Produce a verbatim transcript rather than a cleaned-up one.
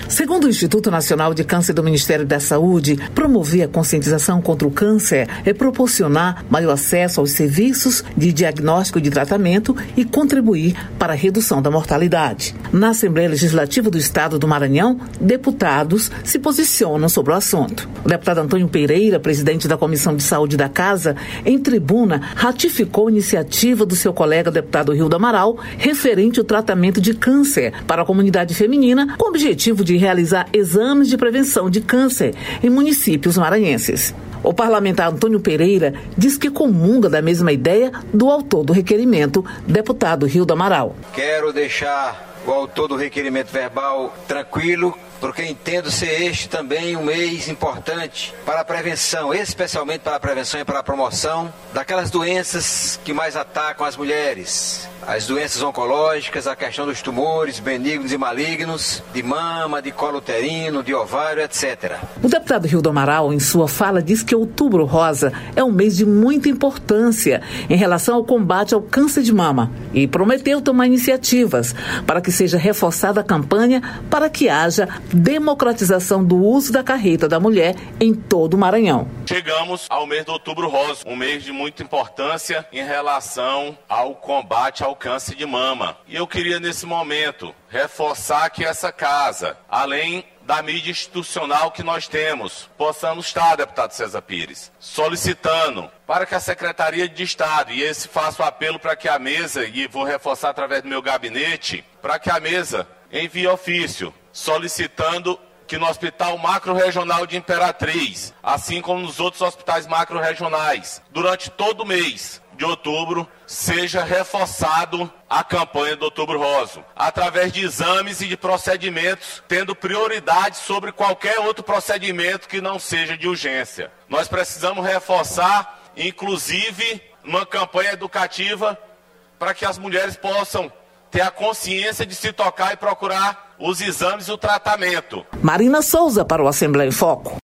Segundo o Instituto Nacional de Câncer do Ministério da Saúde, promover a conscientização contra o câncer é proporcionar maior acesso aos serviços de diagnóstico e de tratamento e contribuir para a redução da mortalidade. Na Assembleia Legislativa do Estado do Maranhão, deputados se posicionam sobre o assunto. O deputado Antônio Pereira, presidente da Comissão de Saúde da Casa, em tribuna, ratificou a iniciativa do seu colega deputado Rildo Amaral referente ao tratamento de câncer para a comunidade feminina, com o objetivo de realizar exames de prevenção de câncer em municípios maranhenses. O parlamentar Antônio Pereira diz que comunga da mesma ideia do autor do requerimento, deputado Rildo Amaral. Quero deixar o autor do requerimento verbal tranquilo, porque entendo ser este também um mês importante para a prevenção, especialmente para a prevenção e para a promoção daquelas doenças que mais atacam as mulheres. As doenças oncológicas, a questão dos tumores benignos e malignos, de mama, de colo uterino, de ovário, etcétera. O deputado Rildo Amaral, em sua fala, diz que Outubro Rosa é um mês de muita importância em relação ao combate ao câncer de mama e prometeu tomar iniciativas para que seja reforçada a campanha para que haja democratização do uso da carreta da mulher em todo o Maranhão. Chegamos ao mês de Outubro Rosa, um mês de muita importância em relação ao combate ao câncer de mama. E eu queria, nesse momento, reforçar que essa casa, além da mídia institucional que nós temos, possamos estar, deputado César Pires, solicitando para que a Secretaria de Estado, e esse faço apelo para que a mesa, e vou reforçar através do meu gabinete, para que a mesa envie ofício solicitando que no Hospital Macro-Regional de Imperatriz, assim como nos outros hospitais macro-regionais, durante todo o mês de outubro, seja reforçado a campanha do Outubro Rosa, através de exames e de procedimentos, tendo prioridade sobre qualquer outro procedimento que não seja de urgência. Nós precisamos reforçar, inclusive, uma campanha educativa para que as mulheres possam ter a consciência de se tocar e procurar os exames e o tratamento. Marina Souza para o Assembleia em Foco.